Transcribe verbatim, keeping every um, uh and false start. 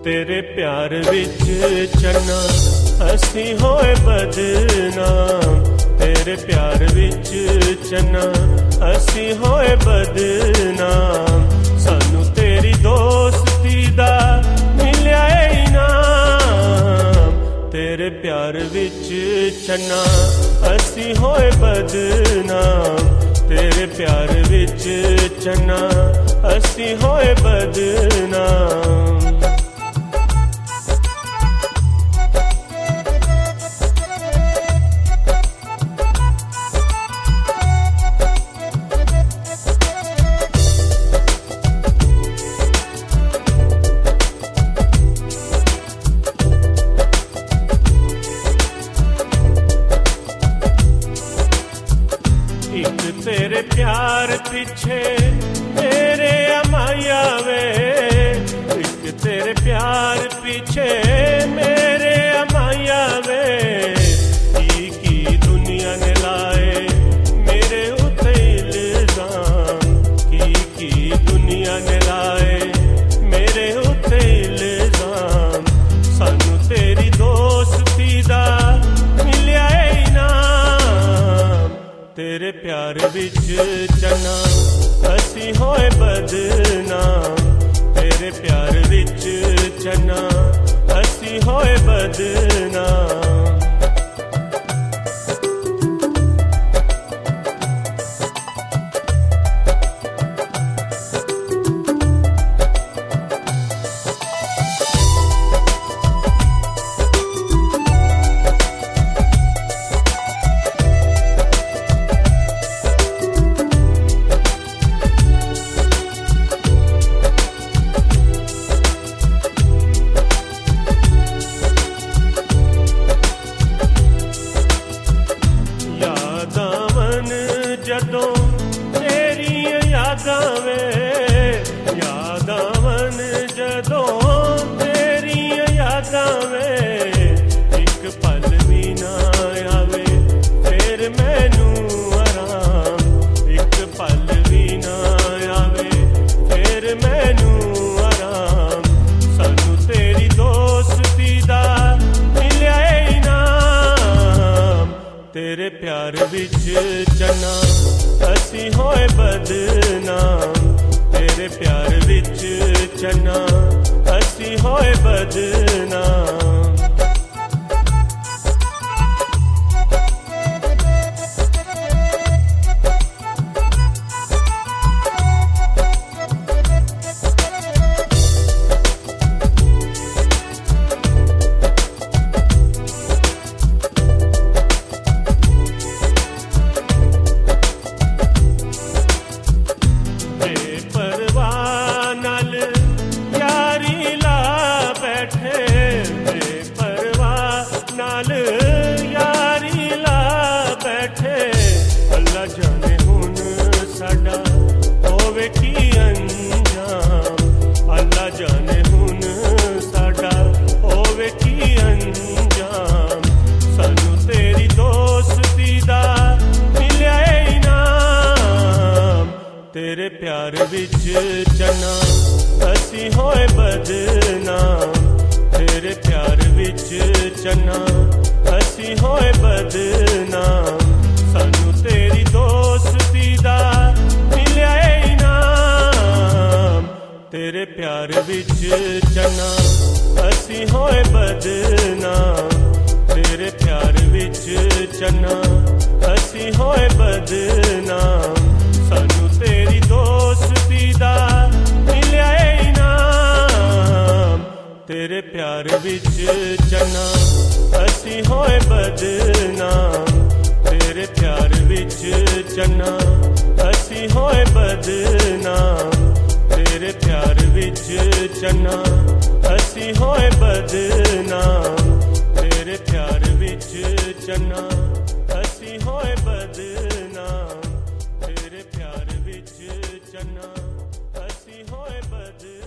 तेरे प्यार विच चन्ना असी होए बदनाम। तेरे प्यार विच चन्ना असी होए बदनाम। सानू तेरी दोस्ती दा मिलिया इनाम। तेरे प्यार विच चन्ना असी होए बदनाम। तेरे प्यार विच चन्ना असी होए बदनाम। एक तेरे प्यार पीछे मेरे अमाया वे। एक तेरे प्यार पीछे मेरे अमाया वे। की की दुनिया ने लाए मेरे उते इल्जाम। की की दुनिया ने लाए मेरे उते इल्जाम। सानू तेरी दोस्ती दा मिलिया इनाम। तेरे प्यार विच चन्ना असी होए बदनाम। तेरे प्यार विच चन्ना असी होए बदनाम। जदों तेरियां यादां वे। यादां जदों तेरियां यादां वे। एक पल भी ना आवे फिर मैनू आराम। एक पल भी ना आवे फिर मैनू आराम। सानू तेरी दोस्ती दा मिलिया इनाम। तेरे प्यार विच चन्ना असी होए बदनाम। तेरे प्यार विच चन्ना असी होए बदनाम। अल्लाह जाने हुन साडा होवे की अंजाम। अल्लाह जाने हुन साडा होवे की अंजाम। सानू तेरी दोस्ती दा मिलिया इनाम। तेरे प्यार विच चन्ना असी होए बदनाम। तेरे प्यार विच चन्ना असी होए बदनाम। सानू तेरी दोस्ती दा मिलिया इनाम। तेरे प्यार विच चन्ना असी होए बदनाम। तेरे प्यार विच चन्ना असी होए बदनाम। सानू तेरी दोस्ती दा मिलिया इनाम। तेरे प्यार विच चन्ना असी होए बदनाम। तेरे प्यार विच चन्ना असी होए बदनाम। तेरे प्यार विच चन्ना असी होए बदनाम। तेरे प्यार विच चन्ना असी होए बदनाम। तेरे प्यार विच चन्ना असी होए बदनाम।